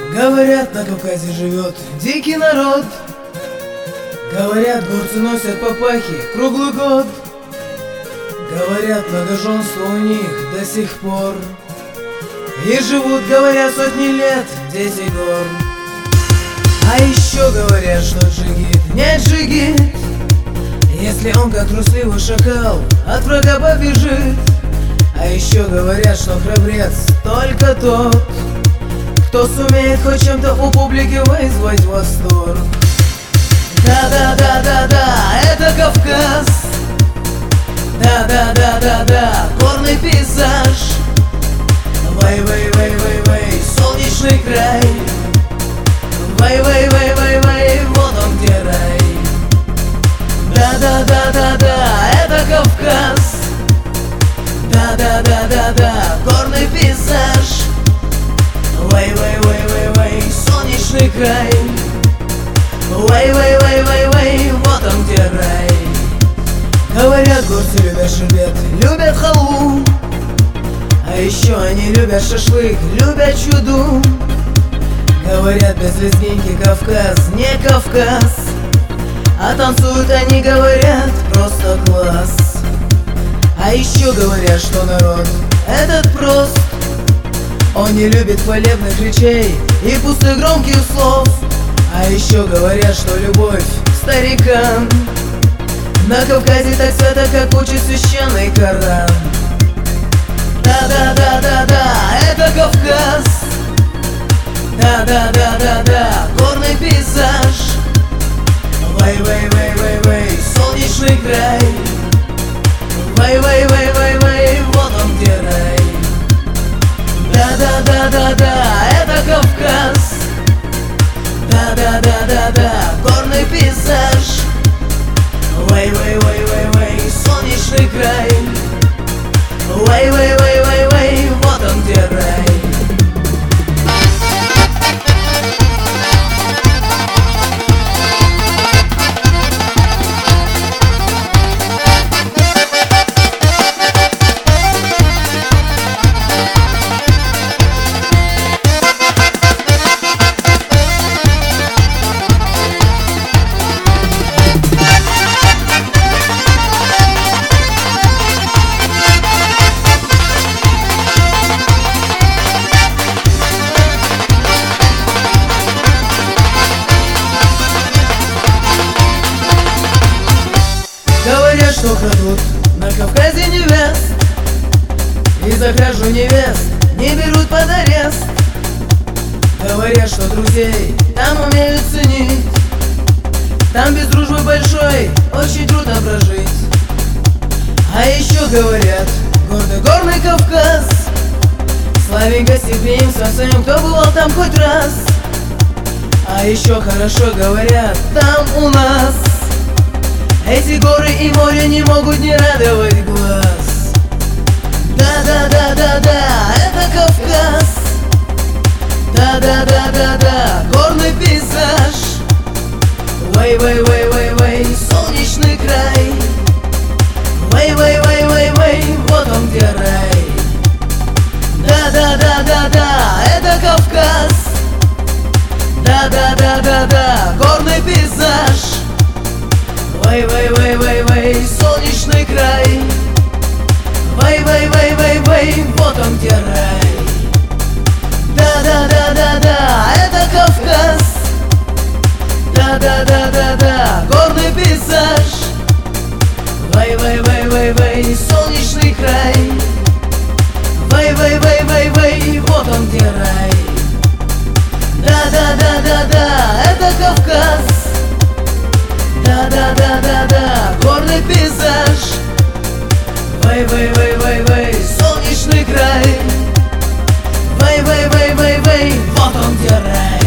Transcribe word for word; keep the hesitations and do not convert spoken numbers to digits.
Говорят, на Кавказе живет дикий народ. Говорят, горцы носят папахи круглый год. Говорят, многоженство у них до сих пор. И живут, говорят, сотни лет дети гор. А еще говорят, что джигит не джигит, если он, как трусливый шакал, от врага побежит. А еще говорят, что храбрец только тот, кто сумеет хоть чем-то у публики вызвать восторг. Да-да-да-да-да, это Кавказ. Да-да-да-да-да, горный пейзаж. Вай-вай-вай-вай-вай, солнечный край. Вай-вай-вай-вай-вай, вот он где рай. Да-да-да-да-да, это Кавказ. Да-да-да-да-да, горный пейзаж. Вай-вай-вай-вай-вай, солнечный край. Вай-вай-вай-вай-вай, вот он где рай. Говорят, горцы любят шербет, любят халву. А еще они любят шашлык, любят чуду. Говорят, без лезгинки Кавказ не Кавказ. А танцуют они, говорят, просто класс. А еще говорят, что народ этот прост. Он не любит хвалебных речей и пустых громких слов. А еще говорят, что любовь к старикам на Кавказе так свято, как учит священный Коран. Да-да-да-да-да, это Кавказ. Да-да-да-да-да, горный пейзаж. Вай-вай-вай-вай-вай, солнечный край. Вай-вай-вай-вай-вай, вот он где рай. Да-да-да-да-да, это Кавказ. Да-да-да-да-да, горный пейзаж. Вай-вай-вай-вай-вай, солнечный край. Вай-вай-вай-вай-вай, вот он где рай. Говорят, что крадут на Кавказе невест, и за кражу невест не берут под арест. Говорят, что друзей там умеют ценить, там без дружбы большой очень трудно прожить. А еще говорят, гордый горный Кавказ славен гостеприимством своим, кто бывал там хоть раз. А еще хорошо говорят, там у нас эти горы и море не могут не радовать глаз. Да-да-да-да-да, это Кавказ. Да-да-да-да-да, горный пейзаж. Вай-вай-вай-вай-вай, солнечный край. Вай-вай-вай-вай-вай, вот он где рай. Да-да-да-да-да, это Кавказ. Да-да-да-да-да, горный пейзаж. Вай-вай-вай-вай-вай, солнечный край. Вай-вай-вай-вай-вай, вот он где рай. Да-да-да-да-да, это Кавказ. Да-да-да-да-да, горный пейзаж. Вай-вай-вай-вай-вай, солнечный край. Вай-вай-вай-вай-вай, вот он где рай. Да-да-да-да-да, это Кавказ. Да-да-да-да-да, горный пейзаж. Вай-вай-вай-вай-вай, солнечный край. Вай-вай-вай-вай-вай, вот он где рай.